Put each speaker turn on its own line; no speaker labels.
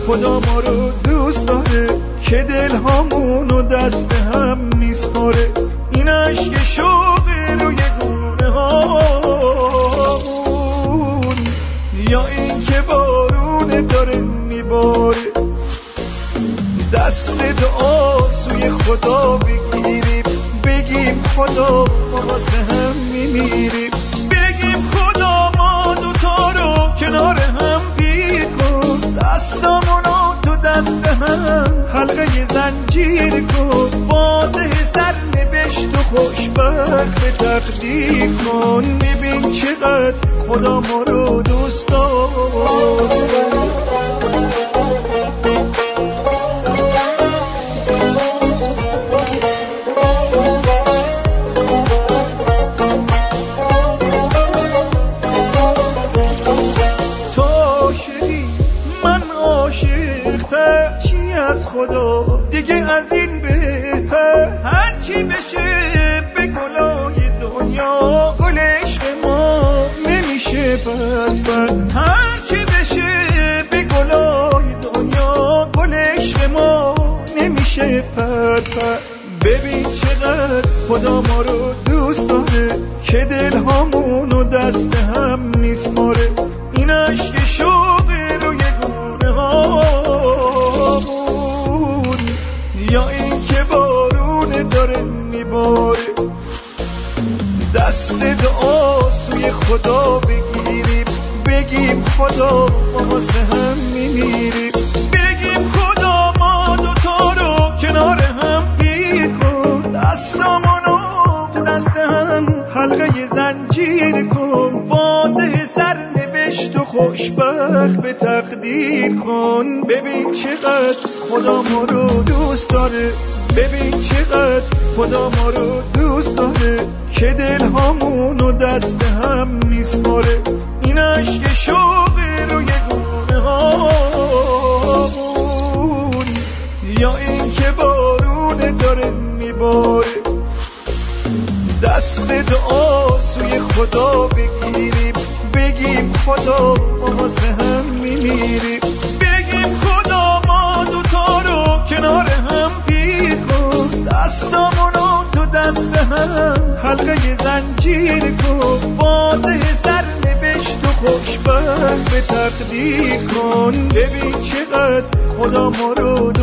خدا ما رو دوست داره که دل هامونو دست هم میسپاره. این عشق شوقه روی گونه هامون یا این که بارونه داره میباره. دست دعا سوی خدا بگیریم، بگیم خدا ما واسه هم میمیریم. بگیم خدا ما دوتا رو کنار هم پیر کن، دستامونو تو دست هم حلقه زنجیر کن. واضح سر نوشت و خوشبخت به تقدیر کن. ببین چقدر خدا ما رو دوست داره. خدا دیگه از این بهتر هرچی بشه به گلای دنیا، گل عشق ما نمیشه بدبخت. هرچی بشه به گلای دنیا، گل عشق ما نمیشه بدبخت. ببین چقدر خدا ما رو دوست داره که دل هامونو دست هم میسپاره. این عشق شوقه روی گونه هامون یا این که بارونه داره میباره. دست دعا سوی خدا بگیریم، بگیم خدا ما واسه هم میمیریم. بگیم خدا ما دوتا رو کنار هم پیر کن، دستامونو تو دست هم حلقه زنجیر کن. واضح سر نوشت و خوشبخت به تقدیر کن. ببین چقدر خدا ما رو دوست داره، ببین چقدر خدا ما رو دوست داره که دل هامونو دست هم میسپاره. این عشق شوقه روی گونه هامون یا این که بارونه داره میباره. دست دعا سوی خدا بگیریم، بگیم خدا ما واسه هم میمیریم. بگیم خدا ما دوتا رو کنار هم پیر کن، دستامونو تو دست هم حلقه زنجیر کن. واضح سر نوشت و خوشبخت به تقدیر کن. ببین چقدر خدا ما رو